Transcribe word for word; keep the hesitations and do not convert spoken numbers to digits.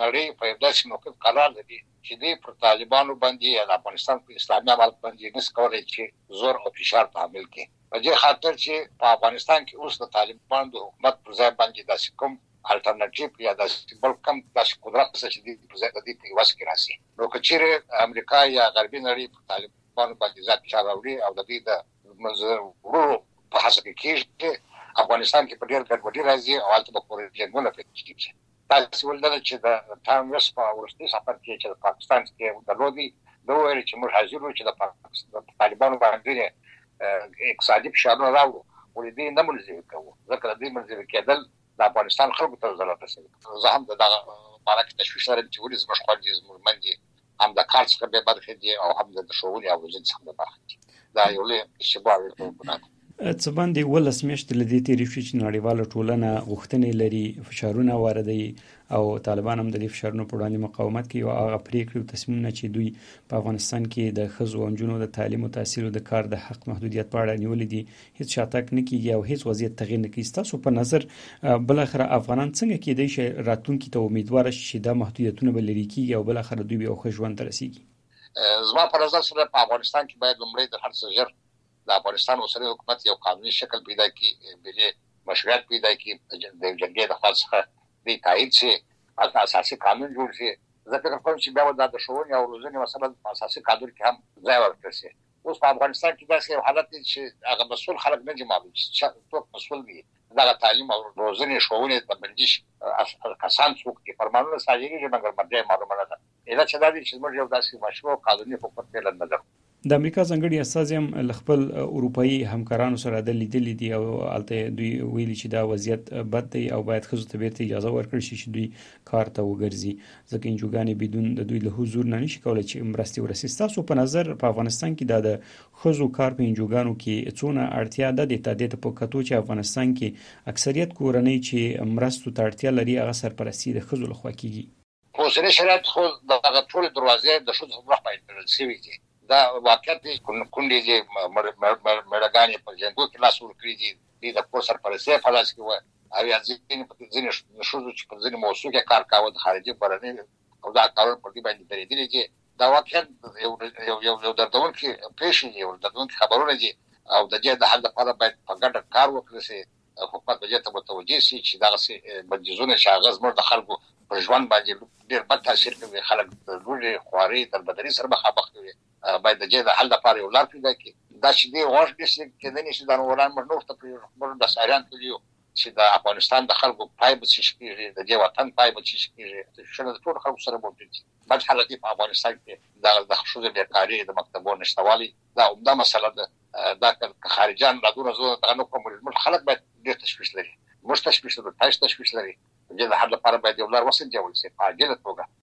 نړۍ په داسې موقف قرار لري چې دوی پر طالبانو باندې یا د افغانستان په اسلامي امارت باندې نس کولای چې زور او فشار په عمل کې په دې خاطر چې په افغانستان کې اوس د طالبانو د حکومت پر ځای باندې داسې کوم الټرنیټیو یا داسې بل کوم داسې قدرت چې د پر ځای د دې په واسه کې راسي نو کچېره امریکا یا غربي نړۍ په طالبانو باندې ځات فشار راوړي او د دې د منځورو په حساب کې افغانستان کې په ډېر ګډوډي راځي او حالت به پورې جنګونه پیښ کیږي تاسو ولدل چې د ټانګس په ورستي سفر کې چې د پاکستان کې د لودي دوه ویل چې موږ حاضر وو چې د پاکستان طالبانو باندې اقتصادي فشارونه راوړو ولې دې نه ملزم کوو ځکه دې ملزم کېدل د افغانستان خلکو ته ضرورت رسوي زه هم د مارکت تشویش لرم چې ولې زموږ خپل دي زموږ مندي هم د کار څخه به برخه دي او هم د شغل او وزن څخه برخه دي دا یو له شباب په څه باندې ولس میاشتې لدی تیری شي چې نړیواله ټولنه غوښتنې لري فشارونه واردوي او طالبان هم د دې فشارونو په وړاندې مقاومت کوي او هغه پریکړې او تصمیمونه چې دوی په افغانستان کې د ښځو او نجونو د تعلیم او تحصیل او د کار د حق محدودیت په اړه نیولې دي هیڅ شاتګ نه کیږي او هیڅ وضعیت تغیر نه کوي تاسو په نظر بل اخر افغانان څنګه کېدای شي راتلونکي ته امیدوار شي د محدودیتونو بل لري کیږي او بل اخر دوی به خو ژوند ترسيږي زما په نظر سره په افغانستان کې باید لومړی د هر څه ژر د افغانستان اوسنی حکومت یو قانوني شکل پیدا کړي بلې مشروعیت پیدا کړي د جرګې د خاص څخه د تایید شي او اساسي قانون جوړ شي ځکه کوم چې بیا د ښوونې او روزنې مسله په اساسي قانون کې هم ځای ورکړي شي اوس په افغانستان کې داسې حالت دي چې هغه مسؤل خلک نه جمع دي چې څوک مسؤل دي دا تعلیم او روزنې ښوونې د بندیش کسان څوک دي فرمانونه ساجري چې مګر مده معلومه نه ده اله چې دا دي چې موږ یو داسې مشروع قانوني حکومت په لنډه ده د امریکا ځنګړي استازي هم خپل اروپאי همکارانو سره د لیدلې دي او الته دوی ویلي چې دا وضعیت بد دی او باید خزو ته بیرته اجازه ورکړي شي چې دوی کار ته وګرځي ځکه انجوګانې بدون د دوی له حضور نه نشي کولای چې مرستي ورسي تاسو په نظر په افغانستان کې د خزو کار په انجوګانو کې څونه اړتیا ده د تعداد په کتو چې افغانستان کې اکثریت کورنۍ چې مرستو ته اړتیا لري هغه سرپرستی د خزو لخوا کیږي خو سره شرایط خو د ټول دروازې د شوت په خپل ترل شوی دي دا واقعیت دی کونډې چې مړګانې په جنګو کې لاس ورکړي دي د پور سرپرستی په لاس کې و او یا ځینې په ځینې شوزو چې په ځینې موضوع کې کار کاوه د خارجي برنامه او دا کارونه په دې باندې درېدلې دي دا واقعیت یو یو یو دردونکي پیښې یو دردونکي خبرونه دي او د دې د حل لپاره باید په ګډه کار وکړي شي حکومت به ته متوجه شي چې دا څه بندیزونه شاغز مر د خلکو پر ژوند باندې ډېر بد تاثیر کوي خلک د لوري خواري تر بدري سره مخامخ کوي باید د دې د حل لپاره یو لار پیدا کړي دا چې دی ورځ دې چې د نشي د وران مرنوخ ته پر د ساریان کلیو چې د افغانستان د خلکو پای به شي کېږي د دې وطن پای به شي کېږي چې د ټول خلکو سره موجود دي بل حالت په افغانستان کې د د خصوصي بیکاری د مکتبونو نشټوالي دا عمده مسله ده دا خارجان د دغه زو ته نو کوم خلک باید ډېر تشویش لري مش تشویش لري تاسو تشویش لري د دې د حل لپاره باید یو لار وسنجول شي په عاجله توګه